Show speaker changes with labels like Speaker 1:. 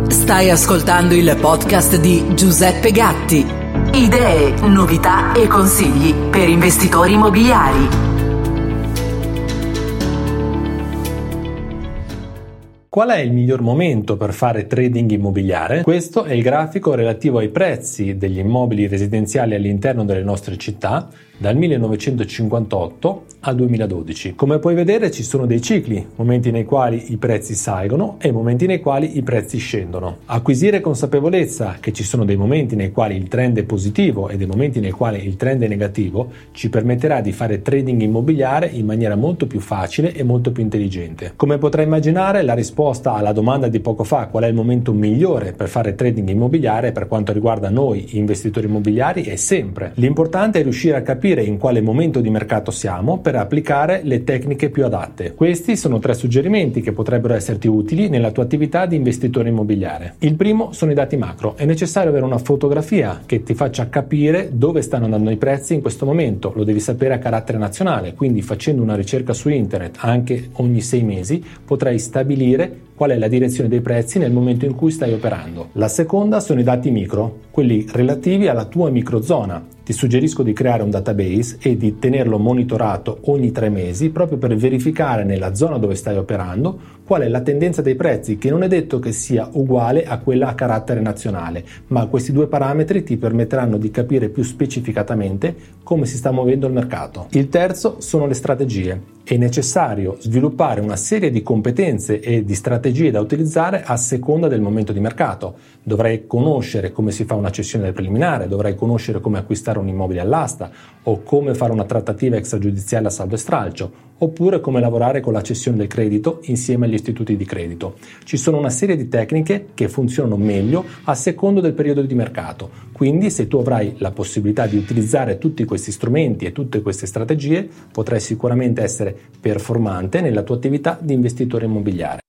Speaker 1: Stai ascoltando il podcast di Giuseppe Gatti. Idee, novità e consigli per investitori immobiliari.
Speaker 2: Qual è il miglior momento per fare trading immobiliare? Questo è il grafico relativo ai prezzi degli immobili residenziali all'interno delle nostre città dal 1958 al 2012. Come puoi vedere ci sono dei cicli, momenti nei quali i prezzi salgono e momenti nei quali i prezzi scendono. Acquisire consapevolezza che ci sono dei momenti nei quali il trend è positivo e dei momenti nei quali il trend è negativo ci permetterà di fare trading immobiliare in maniera molto più facile e molto più intelligente. Come potrai immaginare, la risposta alla domanda di poco fa, qual è il momento migliore per fare trading immobiliare per quanto riguarda noi investitori immobiliari, è sempre. L'importante è riuscire a capire in quale momento di mercato siamo per applicare le tecniche più adatte. Questi sono 3 suggerimenti che potrebbero esserti utili nella tua attività di investitore immobiliare. Il primo sono i dati macro. È necessario avere una fotografia che ti faccia capire dove stanno andando i prezzi in questo momento. Lo devi sapere a carattere nazionale, quindi facendo una ricerca su internet anche ogni 6 mesi potrai stabilire qual è la direzione dei prezzi nel momento in cui stai operando. La seconda sono i dati micro, quelli relativi alla tua microzona. Ti suggerisco di creare un database e di tenerlo monitorato ogni 3 mesi proprio per verificare nella zona dove stai operando qual è la tendenza dei prezzi, che non è detto che sia uguale a quella a carattere nazionale, ma questi 2 parametri ti permetteranno di capire più specificatamente come si sta muovendo il mercato. Il terzo sono le strategie. È necessario sviluppare una serie di competenze e di strategie da utilizzare a seconda del momento di mercato. Dovrai conoscere come si fa una cessione del preliminare, dovrai conoscere come acquistare un immobile all'asta o come fare una trattativa extragiudiziale a saldo e stralcio, oppure come lavorare con la cessione del credito insieme agli istituti di credito. Ci sono una serie di tecniche che funzionano meglio a secondo del periodo di mercato, quindi se tu avrai la possibilità di utilizzare tutti questi strumenti e tutte queste strategie potrai sicuramente essere performante nella tua attività di investitore immobiliare.